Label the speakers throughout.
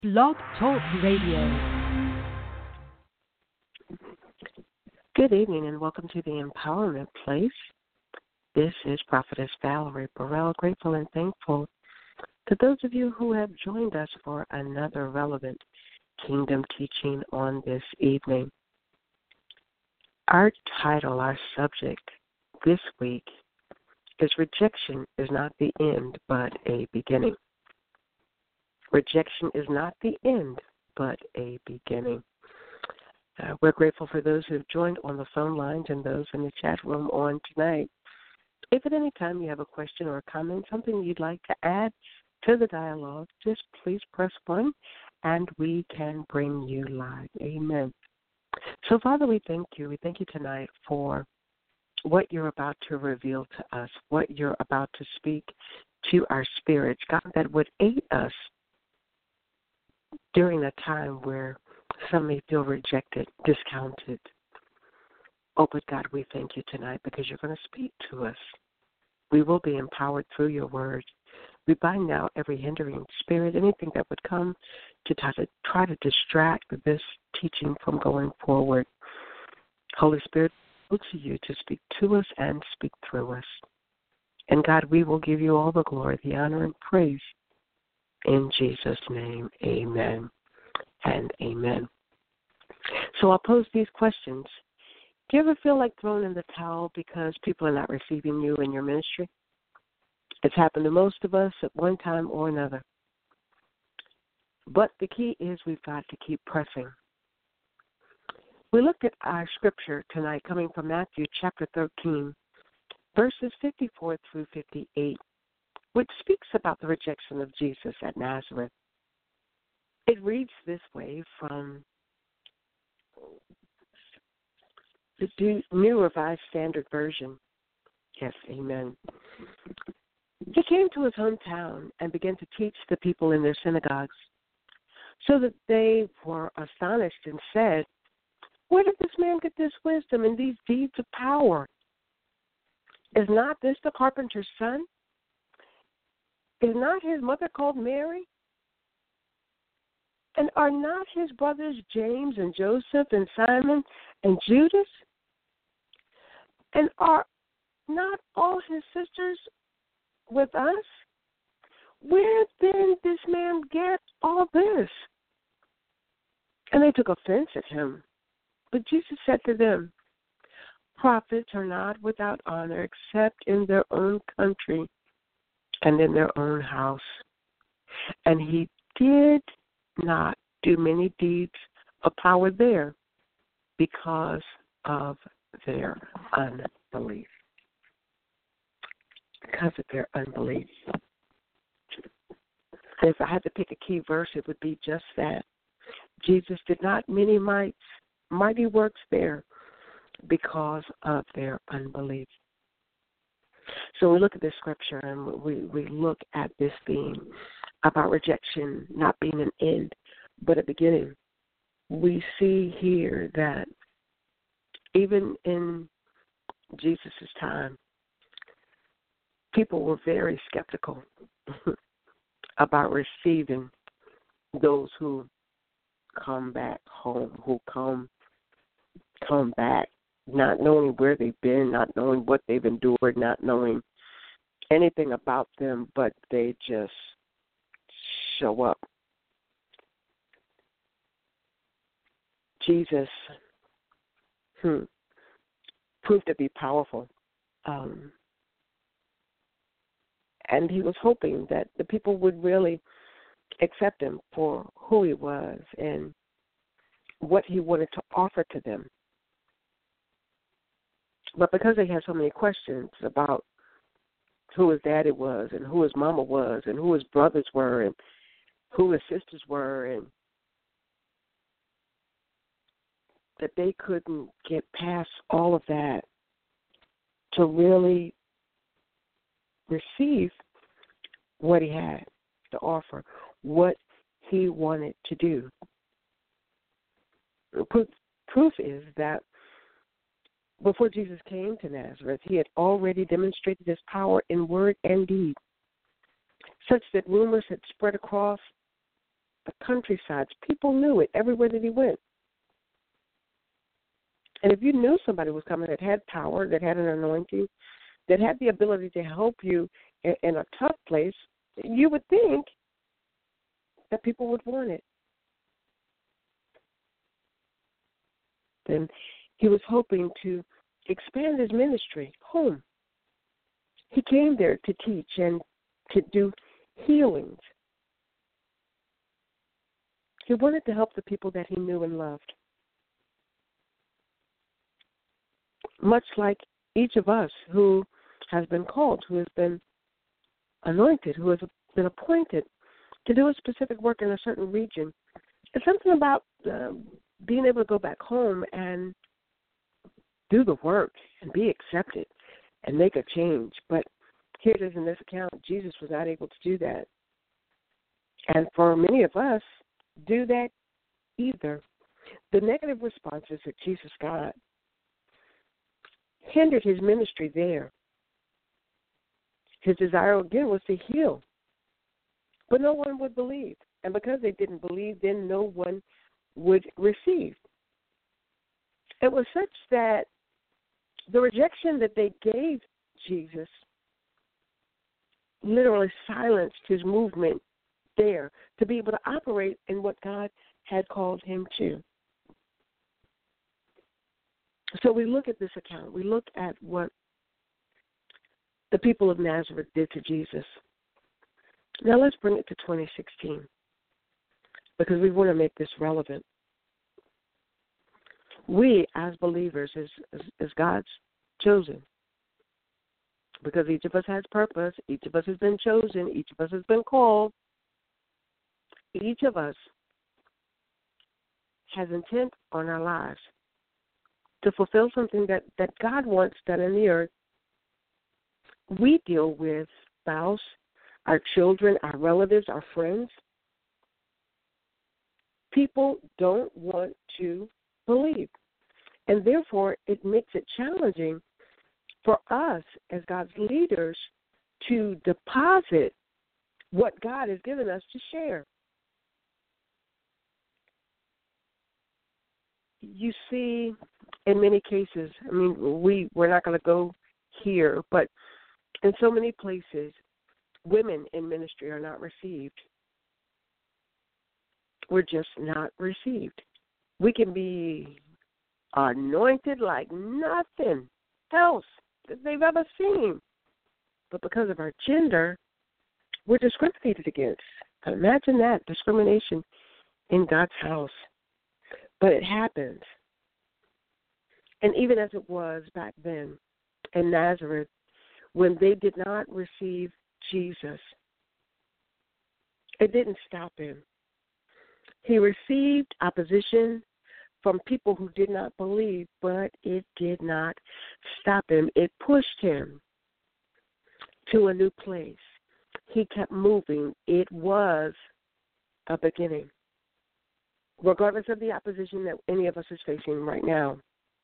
Speaker 1: Blog Talk Radio.
Speaker 2: Good evening and welcome to the Empowerment Place. This is Prophetess Valerie Burrell, grateful and thankful to those of you who have joined us for another relevant kingdom teaching on this evening. Our title, our subject this week is Rejection is Not the End, but a Beginning. Rejection is not the end, but a beginning. We're grateful for those who have joined on the phone lines and those in the chat room on tonight. If at any time you have a question or a comment, something you'd like to add to the dialogue, just please press 1 and we can bring you live. Amen. So, Father, we thank you. We thank you tonight for what you're about to reveal to us, what you're about to speak to our spirits, God, that would aid us during a time where some may feel rejected, discounted. Oh, but God, we thank you tonight because you're going to speak to us. We will be empowered through your word. We bind now every hindering spirit, anything that would come to try to distract this teaching from going forward. Holy Spirit, look to you to speak to us and speak through us. And God, we will give you all the glory, the honor, and praise. In Jesus' name, amen and amen. So I'll pose these questions. Do you ever feel like throwing in the towel because people are not receiving you in your ministry? It's happened to most of us at one time or another. But the key is we've got to keep pressing. We looked at our scripture tonight coming from Matthew chapter 13, verses 54 through 58. Which speaks about the rejection of Jesus at Nazareth. It reads this way from the New Revised Standard Version. Yes, amen. He came to his hometown and began to teach the people in their synagogues, so that they were astonished and said, "Where did this man get this wisdom and these deeds of power? Is not this the carpenter's son? Is not his mother called Mary? And are not his brothers James and Joseph and Simon and Judas? And are not all his sisters with us? Where then this man get all this?" And they took offense at him. But Jesus said to them, "Prophets are not without honor except in their own country and in their own house." And he did not do many deeds of power there because of their unbelief. Because of their unbelief. If I had to pick a key verse, it would be just that. Jesus did not many mighty works there because of their unbelief. So we look at this scripture and we look at this theme about rejection not being an end, but a beginning. We see here that even in Jesus' time, people were very skeptical about receiving those who come back home, who come back, not knowing where they've been, not knowing what they've endured, not knowing anything about them, but they just show up. Jesus proved to be powerful, and he was hoping that the people would really accept him for who he was and what he wanted to offer to them. But because they had so many questions about who his daddy was and who his mama was and who his brothers were and who his sisters were, and that they couldn't get past all of that to really receive what he had to offer, what he wanted to do. Proof is that before Jesus came to Nazareth, he had already demonstrated his power in word and deed, such that rumors had spread across the countrysides. People knew it everywhere that he went. And if you knew somebody was coming that had power, that had an anointing, that had the ability to help you in a tough place, you would think that people would want it. Then he was hoping to expand his ministry home. He came there to teach and to do healings. He wanted to help the people that he knew and loved. Much like each of us who has been called, who has been anointed, who has been appointed to do a specific work in a certain region. It's something about being able to go back home and do the work and be accepted and make a change. But here it is in this account, Jesus was not able to do that. And for many of us, do that either. The negative responses that Jesus got hindered his ministry there. His desire, again, was to heal. But no one would believe. And because they didn't believe, then no one would receive. It was such that the rejection that they gave Jesus literally silenced his movement there to be able to operate in what God had called him to. So we look at this account. We look at what the people of Nazareth did to Jesus. Now let's bring it to 2016 because we want to make this relevant. We, as believers, as God's chosen, because each of us has purpose, each of us has been chosen, each of us has been called, each of us has intent on our lives to fulfill something that God wants done in the earth. We deal with spouse, our children, our relatives, our friends. People don't want to believe. And therefore, it makes it challenging for us as God's leaders to deposit what God has given us to share. You see, in many cases, I mean, we're not going to go here, but in so many places, women in ministry are not received. We're just not received. We can be anointed like nothing else that they've ever seen. But because of our gender, we're discriminated against. Imagine that, discrimination in God's house. But it happens. And even as it was back then in Nazareth, when they did not receive Jesus, it didn't stop him. He received opposition from people who did not believe, but it did not stop him. It pushed him to a new place. He kept moving. It was a beginning, regardless of the opposition that any of us is facing right now.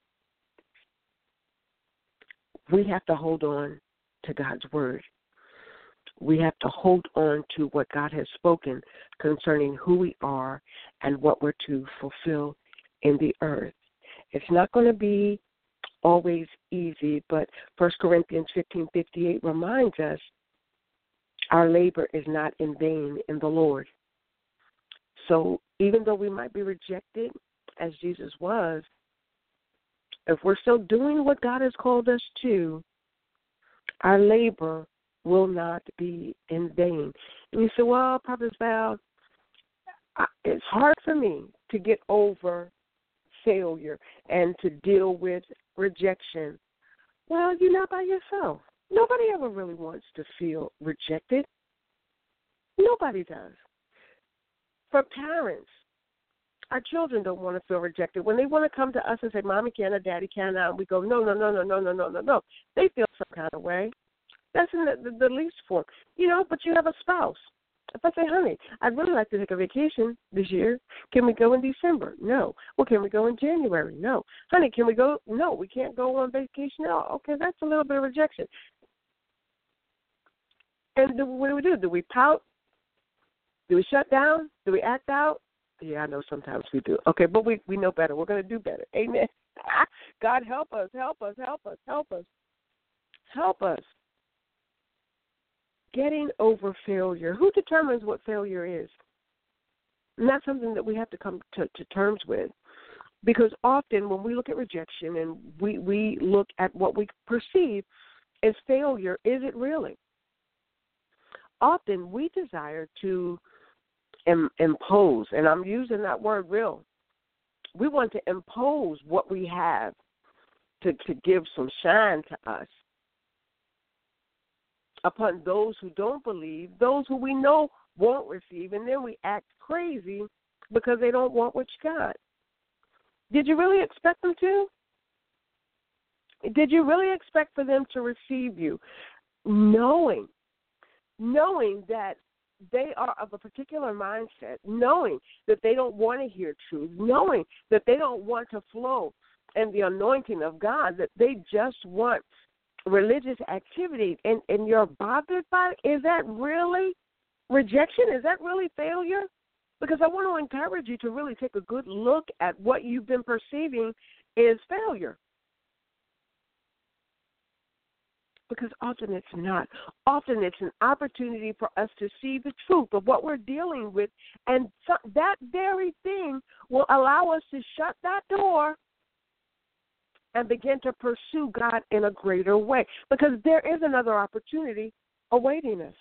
Speaker 2: We have to hold on to God's word. We have to hold on to what God has spoken concerning who we are and what we're to fulfill in the earth. It's not going to be always easy, but 1 Corinthians 15:58 reminds us our labor is not in vain in the Lord. So even though we might be rejected, as Jesus was, if we're still doing what God has called us to, our labor will not be in vain. And you say, well, Prophet Val, it's hard for me to get over failure and to deal with rejection. Well, you're not by yourself. Nobody ever really wants to feel rejected. Nobody does. For parents, our children don't want to feel rejected. When they want to come to us and say, Mommy can or Daddy can, and we go, no. They feel some kind of way. That's in the least form. But you have a spouse. If I say, honey, I'd really like to take a vacation this year, can we go in December? No. Well, can we go in January? No. Honey, can we go? No, we can't go on vacation at all. Okay, that's a little bit of rejection. And what do? Do we pout? Do we shut down? Do we act out? Yeah, I know sometimes we do. Okay, but we know better. We're going to do better. Amen. God, help us, help us, help us, help us. Help us. Getting over failure. Who determines what failure is? And that's something that we have to come to terms with. Because often when we look at rejection and we look at what we perceive as failure, is it really? Often we desire to impose, and I'm using that word real. We want to impose what we have to give some shine to us upon those who don't believe, those who we know won't receive, and then we act crazy because they don't want what you got. Did you really expect them to? Did you really expect for them to receive you, knowing that they are of a particular mindset, knowing that they don't want to hear truth, knowing that they don't want to flow in the anointing of God, that they just want religious activity, and you're bothered by it? Is that really rejection? Is that really failure? Because I want to encourage you to really take a good look at what you've been perceiving is failure. Because often it's not. Often it's an opportunity for us to see the truth of what we're dealing with, and that very thing will allow us to shut that door and begin to pursue God in a greater way, because there is another opportunity awaiting us.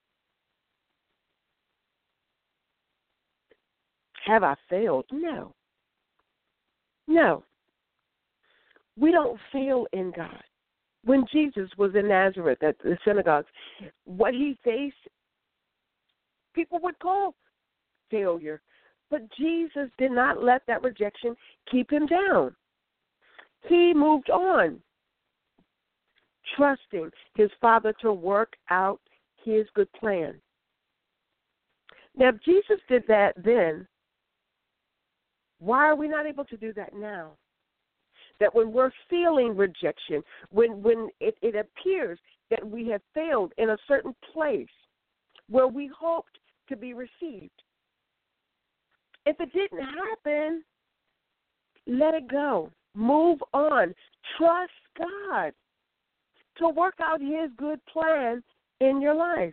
Speaker 2: Have I failed? No. No. We don't fail in God. When Jesus was in Nazareth at the synagogues, what he faced, people would call failure. But Jesus did not let that rejection keep him down. He moved on, trusting his Father to work out his good plan. Now, if Jesus did that then, why are we not able to do that now? That when we're feeling rejection, when it appears that we have failed in a certain place where we hoped to be received, if it didn't happen, let it go. Move on. Trust God to work out his good plan in your life.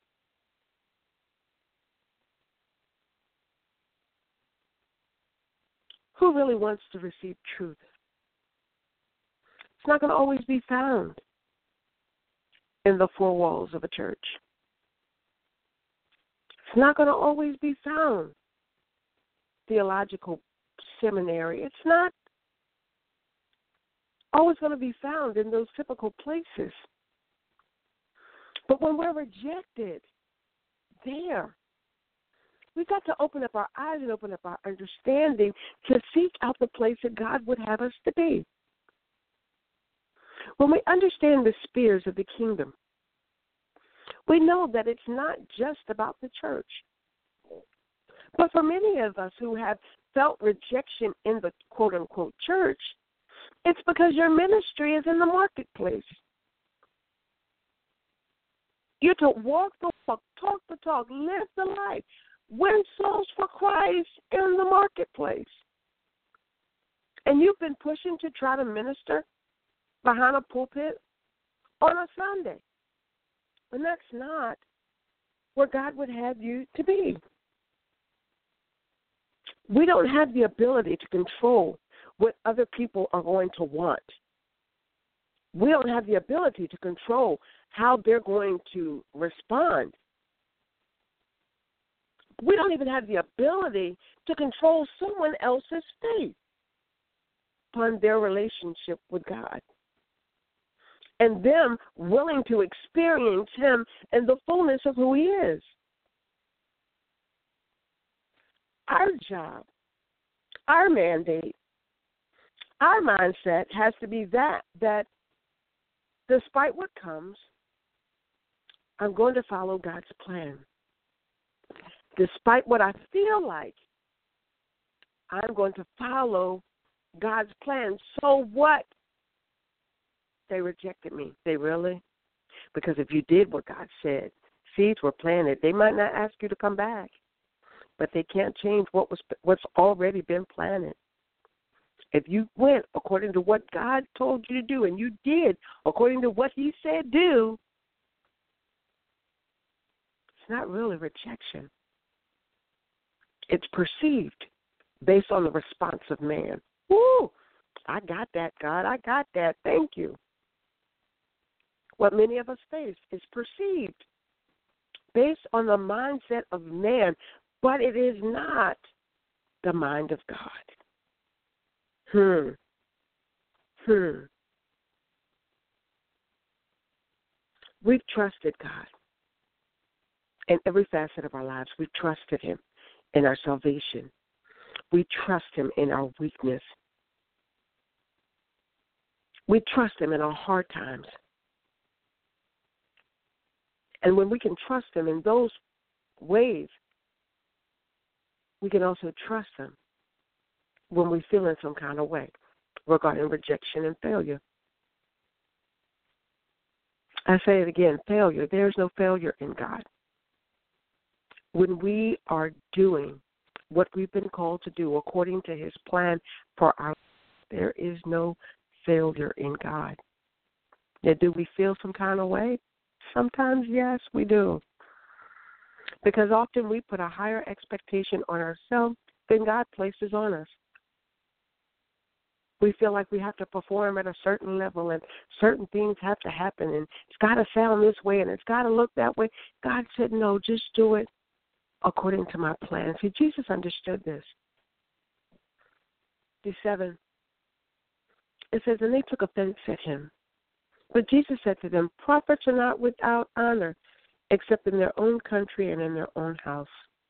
Speaker 2: Who really wants to receive truth? It's not going to always be found in the four walls of a church. It's not going to always be found theological seminary. It's not always going to be found in those typical places. But when we're rejected there, we've got to open up our eyes and open up our understanding to seek out the place that God would have us to be. When we understand the spheres of the kingdom, we know that it's not just about the church. But for many of us who have felt rejection in the quote-unquote church, it's because your ministry is in the marketplace. You're to walk the walk, talk the talk, live the life, win souls for Christ in the marketplace. And you've been pushing to try to minister behind a pulpit on a Sunday. And that's not where God would have you to be. We don't have the ability to control what other people are going to want. We don't have the ability to control how they're going to respond. We don't even have the ability to control someone else's faith upon their relationship with God and them willing to experience him in the fullness of who he is. Our job, our mandate, our mindset has to be that despite what comes, I'm going to follow God's plan. Despite what I feel like, I'm going to follow God's plan. So what? They rejected me. They really? Because if you did what God said, seeds were planted, they might not ask you to come back. but they can't change what's already been planted. If you went according to what God told you to do, and you did according to what He said do, it's not really rejection. It's perceived based on the response of man. Woo! I got that, God. I got that. Thank you. What many of us face is perceived based on the mindset of man, but it is not the mind of God. We've trusted God in every facet of our lives. We've trusted Him in our salvation. We trust Him in our weakness. We trust Him in our hard times. And when we can trust Him in those ways, we can also trust Him when we feel in some kind of way regarding rejection and failure. I say it again, failure. There's no failure in God. When we are doing what we've been called to do according to His plan for our life, there is no failure in God. Now, do we feel some kind of way? Sometimes, yes, we do. Because often we put a higher expectation on ourselves than God places on us. We feel like we have to perform at a certain level and certain things have to happen and it's got to sound this way and it's got to look that way. God said, no, just do it according to my plan. See, Jesus understood this. 7, it says, and they took offense at Him. But Jesus said to them, prophets are not without honor except in their own country and in their own house.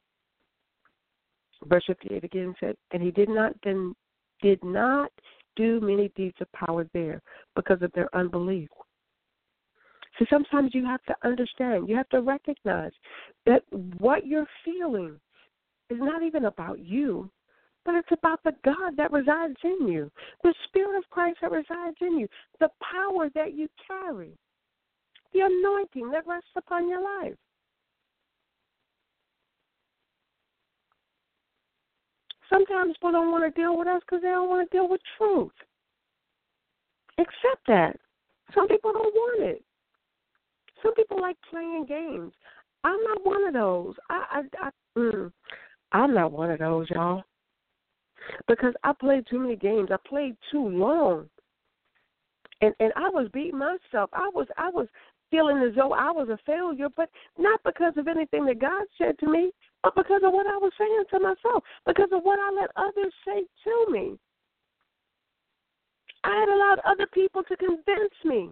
Speaker 2: Verse 58 again said, and He did not do many deeds of power there because of their unbelief. See, sometimes you have to understand, you have to recognize that what you're feeling is not even about you, but it's about the God that resides in you, the Spirit of Christ that resides in you, the power that you carry, the anointing that rests upon your life. Sometimes people don't want to deal with us because they don't want to deal with truth. Accept that. Some people don't want it. Some people like playing games. I'm not one of those. I'm not one of those, y'all. Because I played too many games. I played too long. And I was beating myself. I was feeling as though I was a failure, but not because of anything that God said to me, but because of what I was saying to myself, because of what I let others say to me. I had allowed other people to convince me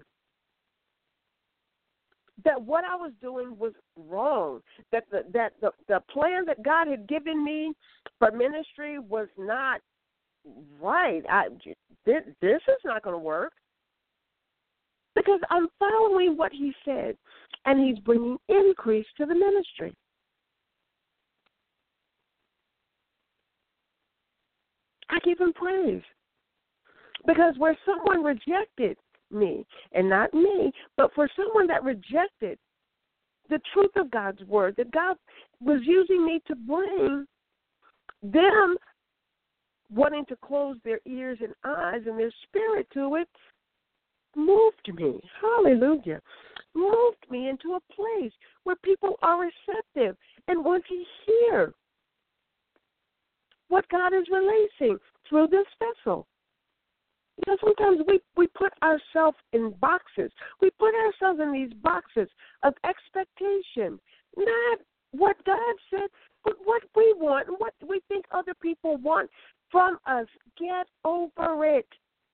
Speaker 2: that what I was doing was wrong, that the plan that God had given me for ministry was not right. This is not going to work. Because I'm following what He said, and He's bringing increase to the ministry. I give Him praise. Because where someone rejected me, and not me, but for someone that rejected the truth of God's word, that God was using me to bring them wanting to close their ears and eyes and their spirit to it, moved me, hallelujah, moved me into a place where people are receptive and want to hear what God is releasing through this vessel. You know, sometimes we put ourselves in boxes. We put ourselves in these boxes of expectation, not what God said, but what we want and what we think other people want from us. Get over it.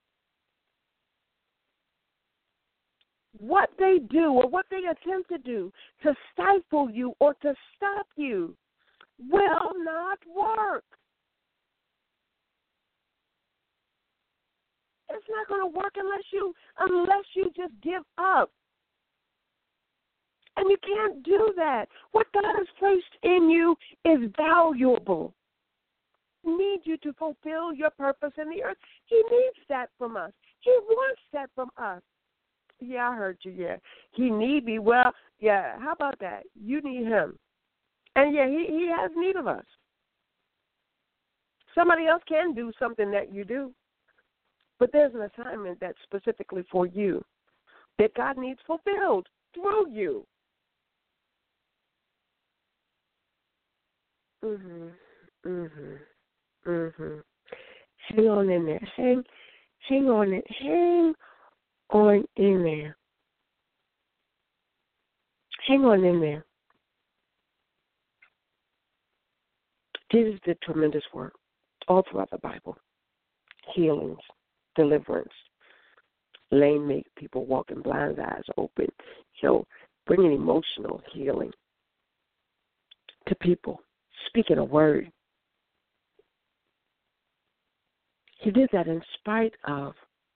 Speaker 2: What they do or what they attempt to do to stifle you or to stop you will not work. It's not going to work unless you just give up. And you can't do that. What God has placed in you is valuable. He needs you to fulfill your purpose in the earth. He needs that from us. He wants that from us. Yeah, I heard you, yeah. He need me. Well, yeah, how about that? You need Him. And, yeah, he has need of us. Somebody else can do something that you do, but there's an assignment that's specifically for you that God needs fulfilled through you. Mhm. Mhm. Mhm. Hang on in there. Hang on it. Hang on in there. Hang on in there. Jesus did tremendous work all throughout the Bible. Healings, deliverance, lame make people walking, blind eyes open, bringing emotional healing to people, speaking a word. He did that in spite of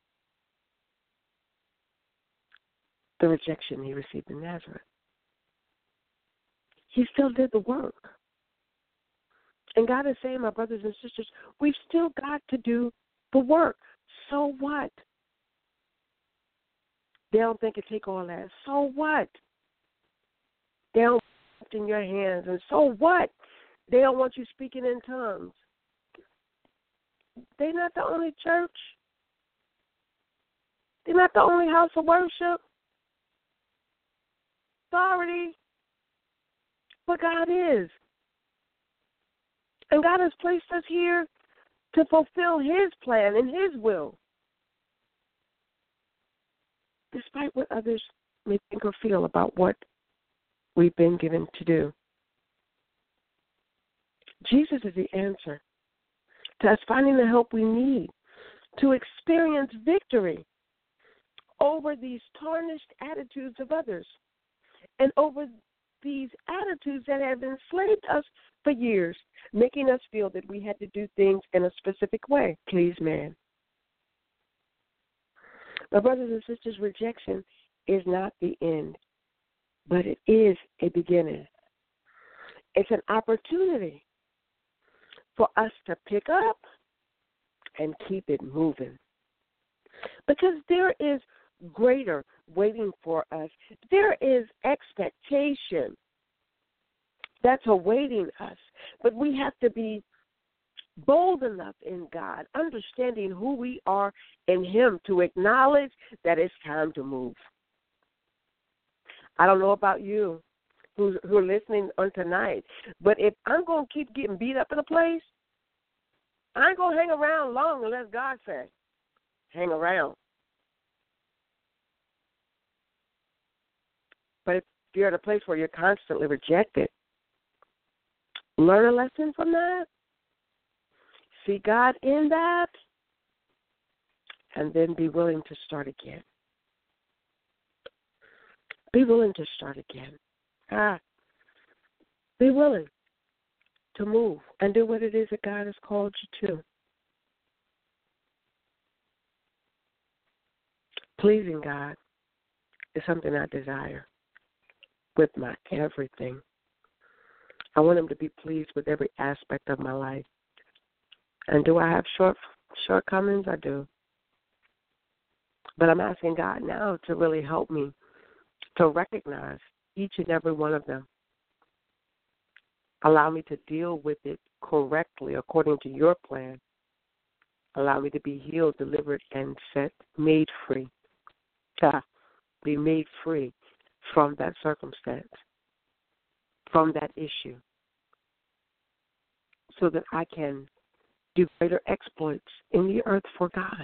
Speaker 2: the rejection he received in Nazareth. He still did the work. And God is saying, my brothers and sisters, we've still got to do the work. So what? They don't think it take all that. So what? They don't lift in your hands. And so what? They don't want you speaking in tongues. They're not the only church. They're not the only house of worship. Sorry. But God is. And God has placed us here to fulfill His plan and His will, despite what others may think or feel about what we've been given to do. Jesus is the answer to us finding the help we need to experience victory over these tarnished attitudes of others and over these attitudes that have enslaved us for years, making us feel that we had to do things in a specific way, please man. My brothers and sisters, rejection is not the end, but it is a beginning. It's an opportunity for us to pick up and keep it moving. Because there is greater waiting for us. There is expectation that's awaiting us. But we have to be bold enough in God, understanding who we are in Him, to acknowledge that it's time to move. I don't know about you who are listening on tonight, but if I'm going to keep getting beat up in a place, I ain't going to hang around long unless God says, hang around. But if you're at a place where you're constantly rejected, learn a lesson from that. See God in that, and then be willing to start again. Be willing to start again. Be willing to move and do what it is that God has called you to. Pleasing God is something I desire with my everything. I want Him to be pleased with every aspect of my life. And do I have shortcomings? I do. But I'm asking God now to really help me to recognize each and every one of them. Allow me to deal with it correctly according to your plan. Allow me to be healed, delivered, and made free. Be made free from that circumstance, from that issue, so that I can do greater exploits in the earth for God.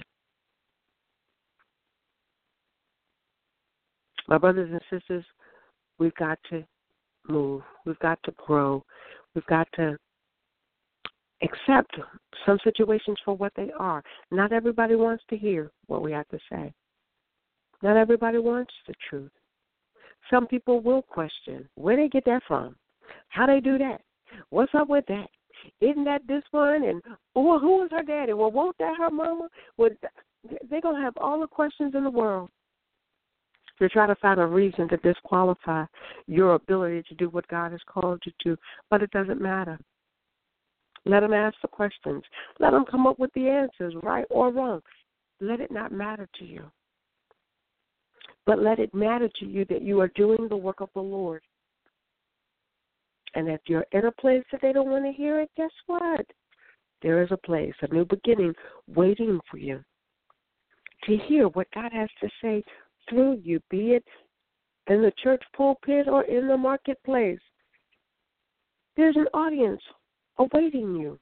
Speaker 2: My brothers and sisters, we've got to move. We've got to grow. We've got to accept some situations for what they are. Not everybody wants to hear what we have to say. Not everybody wants the truth. Some people will question where they get that from, how they do that, what's up with that. Isn't that this one? And who was her daddy? Well, won't that her mama? Well, they're going to have all the questions in the world to try to find a reason to disqualify your ability to do what God has called you to. But it doesn't matter. Let them ask the questions. Let them come up with the answers, right or wrong. Let it not matter to you. But let it matter to you that you are doing the work of the Lord. And if you're in a place that they don't want to hear it, guess what? There is a place, a new beginning waiting for you to hear what God has to say through you, be it in the church pulpit or in the marketplace. There's an audience awaiting you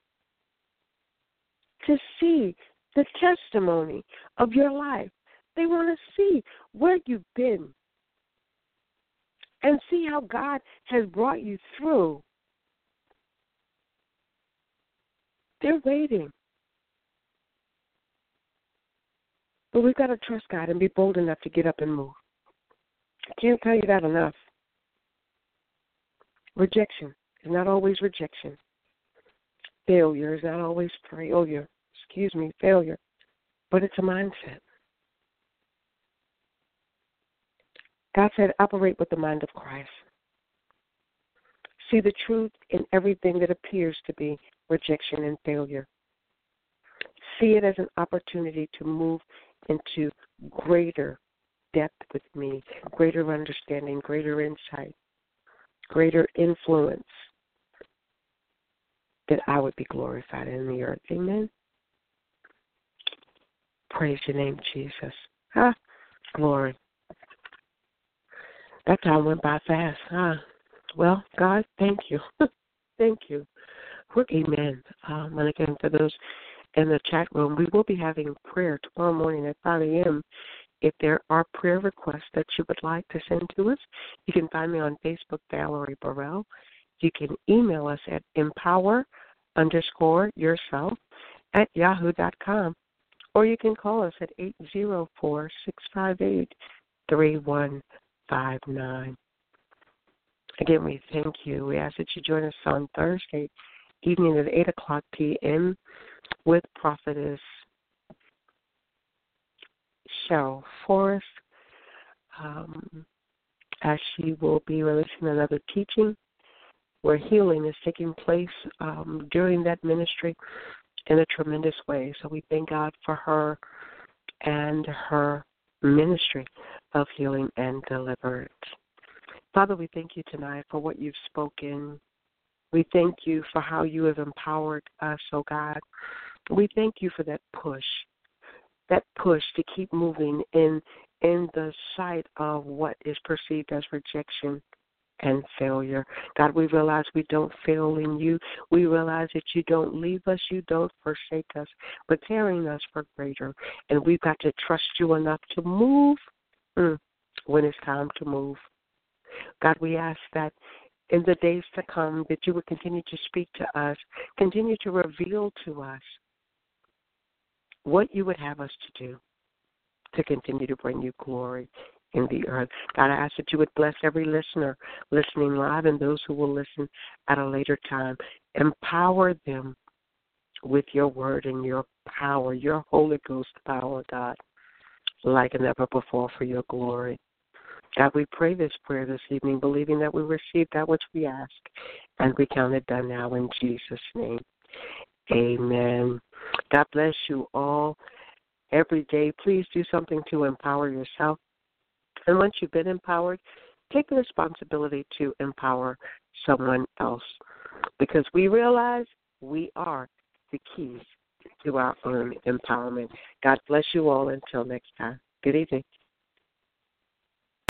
Speaker 2: to see the testimony of your life. They want to see where you've been and see how God has brought you through. They're waiting. But we've got to trust God and be bold enough to get up and move. I can't tell you that enough. Rejection is not always rejection. Failure is not always failure. Failure. But it's a mindset. God said, operate with the mind of Christ. See the truth in everything that appears to be rejection and failure. See it as an opportunity to move into greater depth with me, greater understanding, greater insight, greater influence, that I would be glorified in the earth. Amen. Praise your name, Jesus. Glory. That time went by fast. Well, God, thank you. Thank you. Amen. And again, for those in the chat room, we will be having prayer tomorrow morning at 5 a.m. If there are prayer requests that you would like to send to us, you can find me on Facebook, Valerie Burrell. You can email us at empower_yourself@yahoo.com, or you can call us at 804-658-3159. Again, we thank you. We ask that you join us on Thursday evening at 8 o'clock p.m. with Prophetess Cheryl Forrest, as she will be releasing another teaching where healing is taking place during that ministry in a tremendous way. So we thank God for her and her ministry of healing and deliverance. Father, we thank you tonight for what you've spoken. We thank you for how you have empowered us, oh God. We thank you for that push to keep moving in the sight of what is perceived as rejection and failure. God, we realize we don't fail in you. We realize that you don't leave us, you don't forsake us, but carrying us for greater. And we've got to trust you enough to move when it's time to move. God, we ask that in the days to come that you would continue to speak to us, continue to reveal to us what you would have us to do to continue to bring you glory in the earth. God, I ask that you would bless every listener listening live and those who will listen at a later time. Empower them with your word and your power, your Holy Ghost power, God, like never before for your glory. God, we pray this prayer this evening, believing that we receive that which we ask, and we count it done now in Jesus' name. Amen. God bless you all. Every day, please do something to empower yourself. And once you've been empowered, take the responsibility to empower someone else, because we realize we are the keys to our own empowerment. God bless you all until next time. Good evening.